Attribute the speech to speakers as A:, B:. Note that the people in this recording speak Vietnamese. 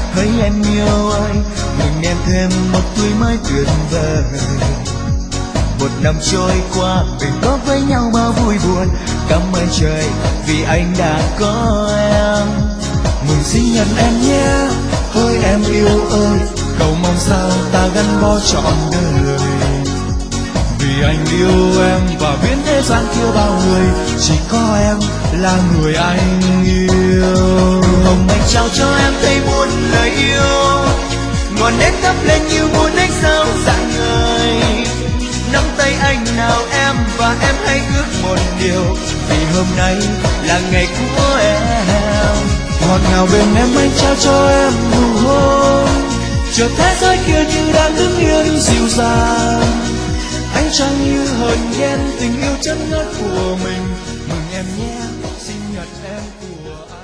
A: hỡi em yêu ơi, mừng em thêm một tuổi mới tuyệt vời. Một năm trôi qua mình có với nhau bao vui buồn, cảm ơn trời vì anh đã có em. Mừng sinh nhật em nhé, hỡi em yêu ơi, cầu mong sao ta gắn bó trọn đời. Vì anh yêu em và biến thế gian kia bao người, chỉ có em là người anh yêu. Hồng anh trao cho em thấy muôn lời yêu, ngọn nến thắp lên như muôn ánh sao rạng ngời. Nắm tay anh nào em và em hãy ước một điều, vì hôm nay là ngày của em. Ngọt ngào bên em anh trao cho em nụ hôn, chợt thế giới kia như đang đứng yên dịu dàng. Anh chẳng như hờn ghen tình yêu chân ngất của mình. Mừng em nhé, sinh nhật em của anh.